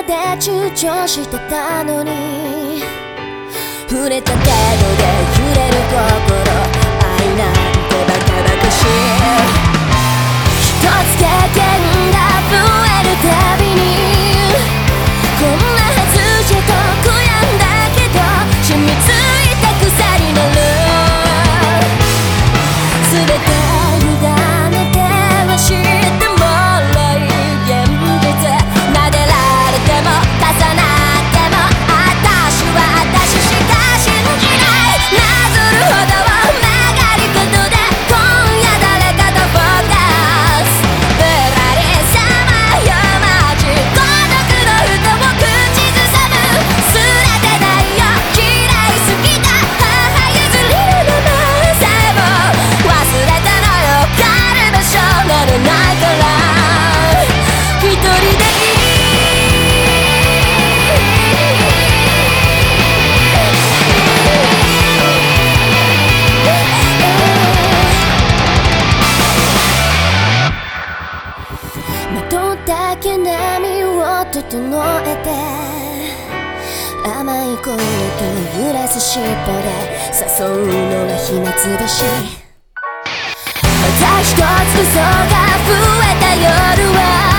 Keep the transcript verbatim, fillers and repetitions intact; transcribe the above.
で躊躇してたのに、触れた程度で揺れる心、愛なんてバカバカしい。一つ経験が増えるたびに、こんなはずじゃと悔やんだけど、染みついた草になる。全て委ねては知ってもらい、現実撫でられても重なっても、私は私しか信じない。なぞるほど曲がり角で今夜誰かとフォーカス。ぶらりさまよ待ち孤独の人を口ずさむ。すれてないよ嫌い好きだ母譲りのままさえも忘れたのよ。帰る場所ならないから一人でいい。まとった毛並みを整えて、甘い声と揺らす尻尾で誘うのは暇つぶし。また一つ嘘が増えた夜は